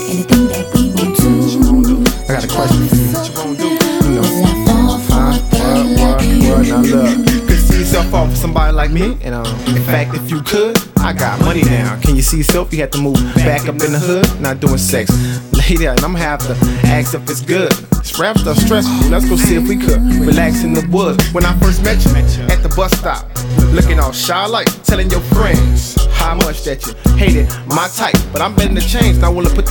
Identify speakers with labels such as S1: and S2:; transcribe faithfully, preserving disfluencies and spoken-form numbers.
S1: anything that we want to.
S2: I got a question for you. What you gonna do? You know,
S1: Will I fall for a thug like you?
S2: well, now look, could you see yourself off for somebody like me? And um, in fact, if you could, I got money now. Can you see yourself? You have to move back up in the hood, not doing sex. Lady, and I'm gonna have to ask if it's good. This rap stuff stressful. Let's go see if we could relax in the woods. When I first met you at the bus stop, looking all shy like telling your friends how much that you hated my type. But I'm betting the change. Now I wanna put